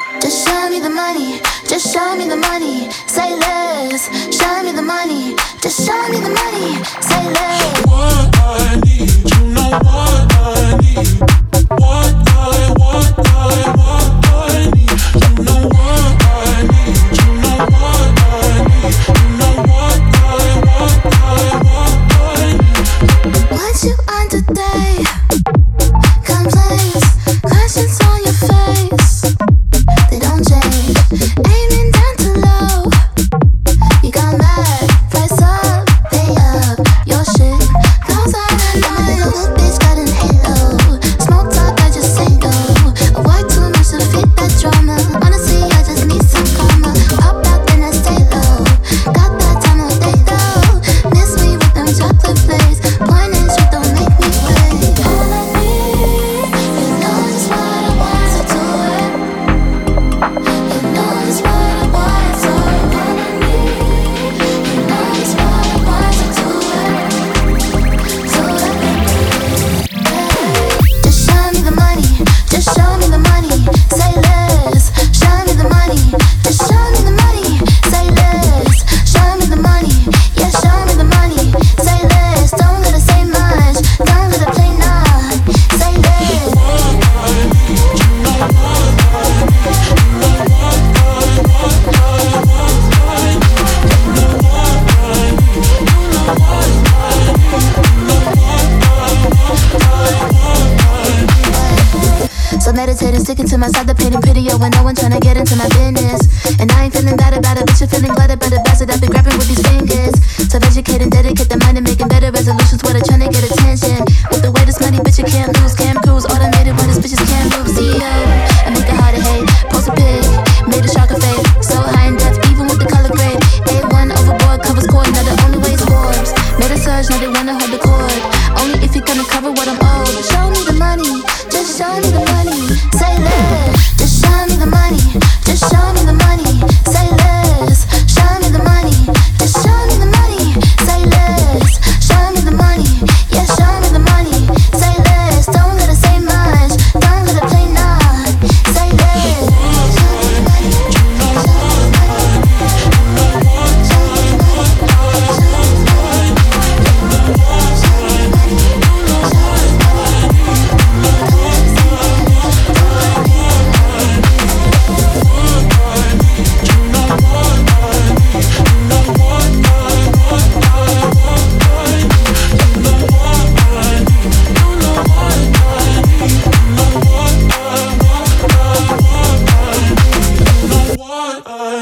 Just show me the money, just show me the money. Say less, show me the money. Just show me the money, say less. What I need, you know what I need. What I need, you know what I need. You know what I need, you know what I need. What you on today? Complaints, questions on your face. They don't change, aiming down too low. You got mad, price up, pay up. Your shit goes on and on. My little bitch got an halo. Smoke talk, I just say no. Avoid too much to fit that drama. Honestly, I just need some karma. Pop out, then I stay low. Got that time all day though. Miss me with them chocolate flakes. Point and shoot, don't make me wait. All I need, you know just what I want, so do it. You know just what I want, so all I need. You know just what I want, so do it. Do it. Just show me the money, just show me the money. Say less, show me the money. Just show me the money, say less. Show me the money, yeah, show me the money. Say less, don't let it say much, don't let it play not. Say less. So meditating, sticking to my side, the painting prettier when no one tryna get into my business. And I ain't feeling bad about it, bitch, you're feeling glad about it. Bastard, I've been grabbing with these fingers. So educate and dedicate the mind and making better resolutions where they're tryna get attention. With the way this money, bitch, you can't lose. Cam crews, automated when these bitches can't move. CEO, I make it hard to hate. Post a pic, made a shark of fade. So high in depth, even with the color grade. A1 overboard, covers cord, now the only way is Forbes. Made a surge, now they wanna hold the cord. Only if you gonna cover what I'm owed. Show me the money, just show me the money. Say less, just show me the money. Just show me the money. Say less, show me the money. Just show me the money. Say less, show me the money. Yeah, show me the money. Say less, don't let it say much, don't let it play not. Say less. Show me the money. Show me the money. Show me the money. Show me the money. Show me the money. What I